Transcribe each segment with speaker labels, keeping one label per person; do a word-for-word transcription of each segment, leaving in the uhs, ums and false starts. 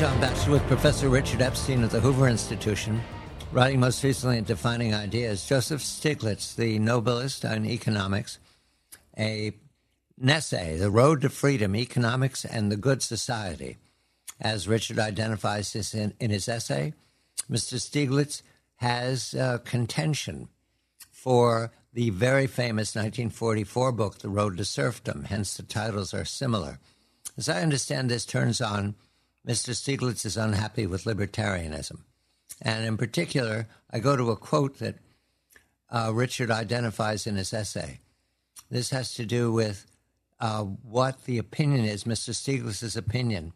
Speaker 1: John Batchelor with Professor Richard Epstein of the Hoover Institution, writing most recently in Defining Ideas. Joseph Stiglitz, the Nobelist in economics, a, an essay, The Road to Freedom, Economics and the Good Society. As Richard identifies this in, in his essay, Mister Stiglitz has uh, contention for the very famous nineteen forty-four book, The Road to Serfdom, hence the titles are similar. As I understand this turns on Mister Stiglitz is unhappy with libertarianism. And in particular, I go to a quote that uh, Richard identifies in his essay. This has to do with uh, what the opinion is, Mister Stiglitz's opinion,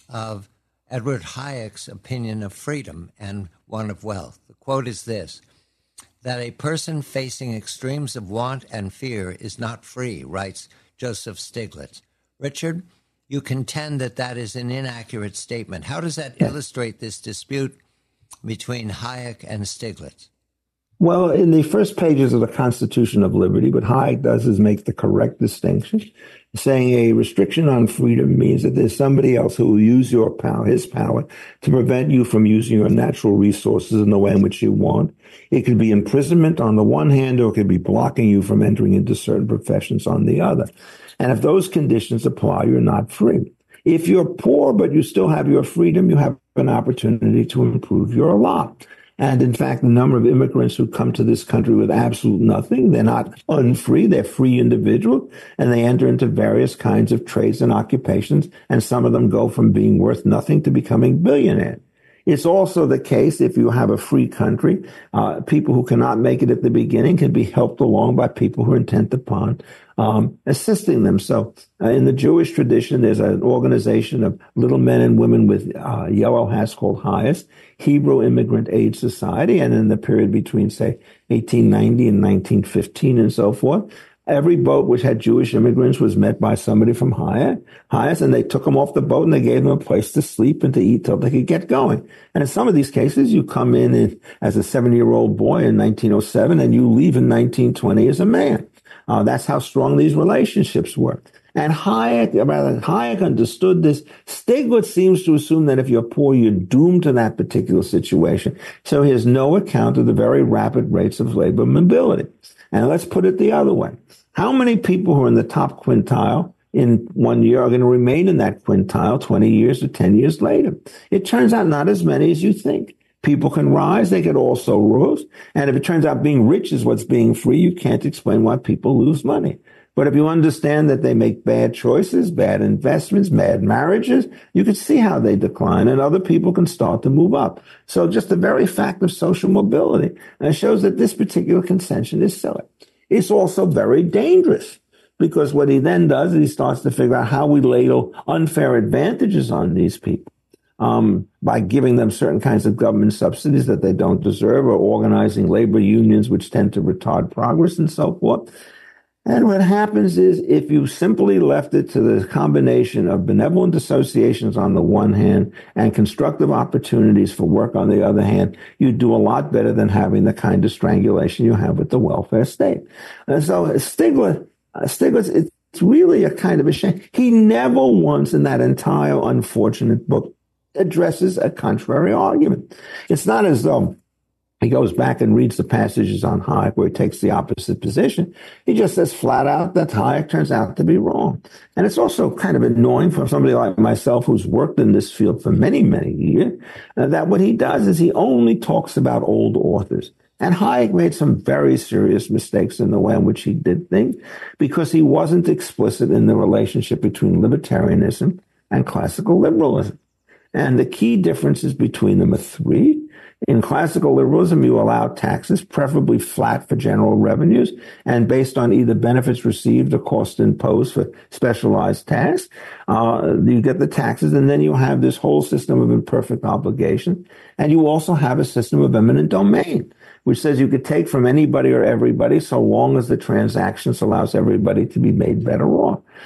Speaker 1: of Edward Hayek's opinion of freedom and one of wealth. The quote is this, that a person facing extremes of want and fear is not free, writes Joseph Stiglitz. Richard, you contend that that is an inaccurate statement. How does that illustrate this dispute between Hayek and Stiglitz?
Speaker 2: Well, in the first pages of the Constitution of Liberty, what Hayek does is make the correct distinction, saying a restriction on freedom means that there's somebody else who will use your power, his power, to prevent you from using your natural resources in the way in which you want. It could be imprisonment on the one hand, or it could be blocking you from entering into certain professions on the other. And if those conditions apply, you're not free. If you're poor, but you still have your freedom, you have an opportunity to improve your lot. And in fact, the number of immigrants who come to this country with absolute nothing, they're not unfree, they're free individuals, and they enter into various kinds of trades and occupations, and some of them go from being worth nothing to becoming billionaires. It's also the case if you have a free country, uh, people who cannot make it at the beginning can be helped along by people who are intent upon um, assisting them. So uh, in the Jewish tradition, there's an organization of little men and women with uh, yellow hats called HIAS, Hebrew Immigrant Aid Society. And in the period between, say, eighteen ninety and nineteen fifteen and so forth, every boat which had Jewish immigrants was met by somebody from HIAS, and they took them off the boat and they gave them a place to sleep and to eat till they could get going. And in some of these cases, you come in, in as a seven-year-old boy in nineteen oh seven and you leave in nineteen twenty as a man. Uh, that's how strong these relationships were. And Hayek, rather, Hayek understood this. Stiglitz seems to assume that if you're poor, you're doomed to that particular situation. So he has no account of the very rapid rates of labor mobility. And let's put it the other way. How many people who are in the top quintile in one year are going to remain in that quintile twenty years or ten years later? It turns out not as many as you think. People can rise, they can also lose. And if it turns out being rich is what's being free, you can't explain why people lose money. But if you understand that they make bad choices, bad investments, bad marriages, you can see how they decline and other people can start to move up. So just the very fact of social mobility uh, shows that this particular contention is silly. It's also very dangerous because what he then does is he starts to figure out how we ladle unfair advantages on these people. Um, by giving them certain kinds of government subsidies that they don't deserve or organizing labor unions which tend to retard progress and so forth. And what happens is if you simply left it to the combination of benevolent associations on the one hand and constructive opportunities for work on the other hand, you'd do a lot better than having the kind of strangulation you have with the welfare state. And so Stiglitz, uh, Stiglitz, it's really a kind of a shame. He never once in that entire unfortunate book addresses a contrary argument. It's not as though he goes back and reads the passages on Hayek where he takes the opposite position. He just says flat out that Hayek turns out to be wrong. And it's also kind of annoying for somebody like myself who's worked in this field for many, many years, uh, that what he does is he only talks about old authors. And Hayek made some very serious mistakes in the way in which he did things because he wasn't explicit in the relationship between libertarianism and classical liberalism. And the key differences between them are three. In classical liberalism, you allow taxes, preferably flat for general revenues, and based on either benefits received or cost imposed for specialized tasks. Uh, you get the taxes, and then you have this whole system of imperfect obligation. And you also have a system of eminent domain, which says you could take from anybody or everybody so long as the transactions allows everybody to be made better off.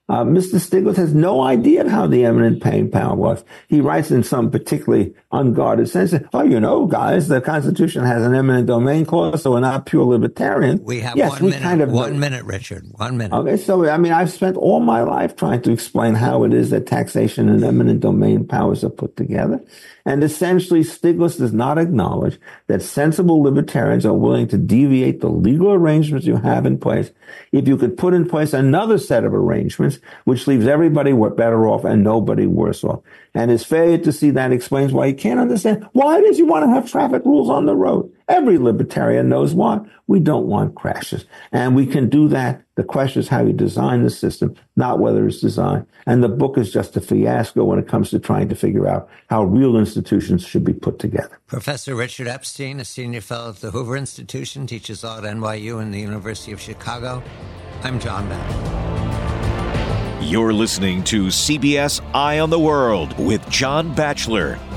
Speaker 2: Uh, Mister Stiglitz has no idea of how the eminent paying power works. He writes in some particularly unguarded sense, oh, you know, guys, the Constitution has an eminent domain clause, so we're not pure libertarian.
Speaker 1: We have
Speaker 2: yes,
Speaker 1: one
Speaker 2: we
Speaker 1: minute.
Speaker 2: Kind of
Speaker 1: one
Speaker 2: know.
Speaker 1: minute, Richard. One minute.
Speaker 2: Okay, so, I mean, I've spent all my life trying to explain how it is that taxation and eminent domain powers are put together. And essentially, Stiglitz does not acknowledge that sensible libertarians are willing to deviate the legal arrangements you have in place if you could put in place another set of arrangements which leaves everybody better off and nobody worse off. And his failure to see that explains why he can't understand why it is you want to have traffic rules on the road. Every libertarian knows why. We don't want crashes. And we can do that. The question is how you design the system, not whether it's designed. And the book is just a fiasco when it comes to trying to figure out how real institutions should be put together.
Speaker 1: Professor Richard Epstein, a senior fellow at the Hoover Institution, teaches law at N Y U and the University of Chicago. I'm John Batchelor.
Speaker 3: You're listening to C B S Eye on the World with John Batchelor.